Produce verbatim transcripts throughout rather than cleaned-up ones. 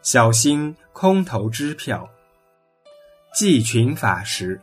小心空头支票。季群法师。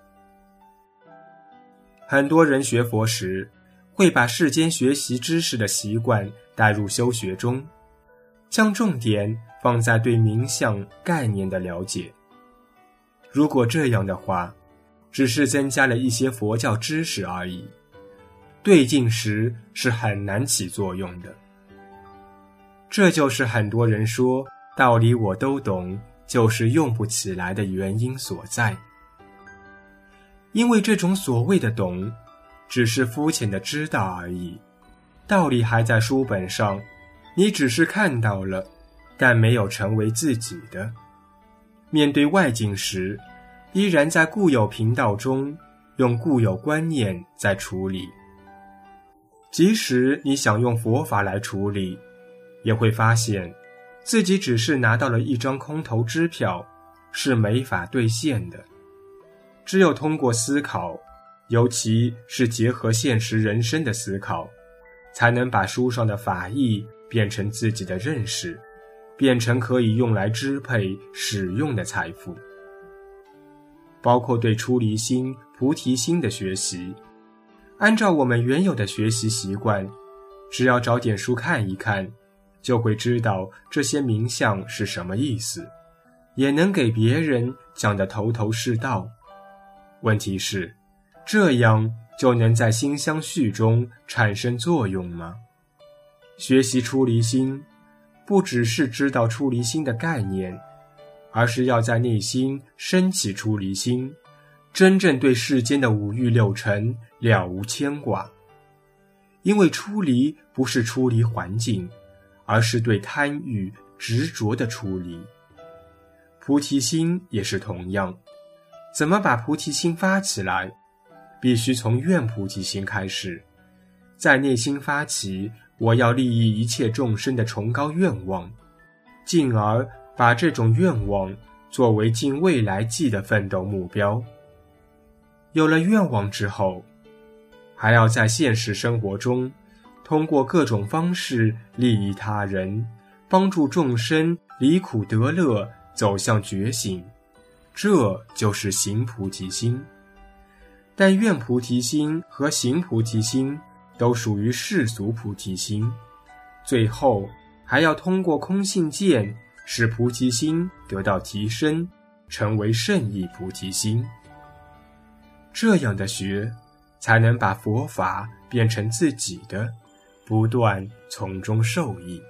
很多人学佛时，会把世间学习知识的习惯带入修学中，将重点放在对名相概念的了解。如果这样的话，只是增加了一些佛教知识而已，对境时是很难起作用的。这就是很多人说道理我都懂，就是用不起来的原因所在。因为这种所谓的懂，只是肤浅的知道而已，道理还在书本上，你只是看到了，但没有成为自己的。面对外境时，依然在固有频道中，用固有观念在处理。即使你想用佛法来处理，也会发现自己只是拿到了一张空头支票，是没法兑现的。只有通过思考，尤其是结合现实人生的思考，才能把书上的法义变成自己的认识，变成可以用来支配使用的财富。包括对出离心、菩提心的学习，按照我们原有的学习习惯，只要找点书看一看，就会知道这些名相是什么意思，也能给别人讲得头头是道。问题是，这样就能在心相续中产生作用吗？学习出离心，不只是知道出离心的概念，而是要在内心升起出离心，真正对世间的五欲六尘了无牵挂。因为出离不是出离环境，而是对贪欲执着的出离。菩提心也是同样，怎么把菩提心发起来？必须从愿菩提心开始，在内心发起我要利益一切众生的崇高愿望，进而把这种愿望作为尽未来际的奋斗目标。有了愿望之后，还要在现实生活中通过各种方式利益他人，帮助众生离苦得乐，走向觉醒，这就是行菩提心。但愿菩提心和行菩提心都属于世俗菩提心，最后还要通过空性见使菩提心得到提升，成为圣意菩提心。这样的学才能把佛法变成自己的，不断从中受益。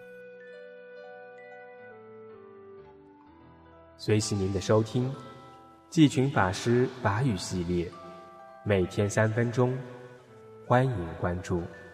随喜您的收听，季群法师法语系列，每天三分钟，欢迎关注。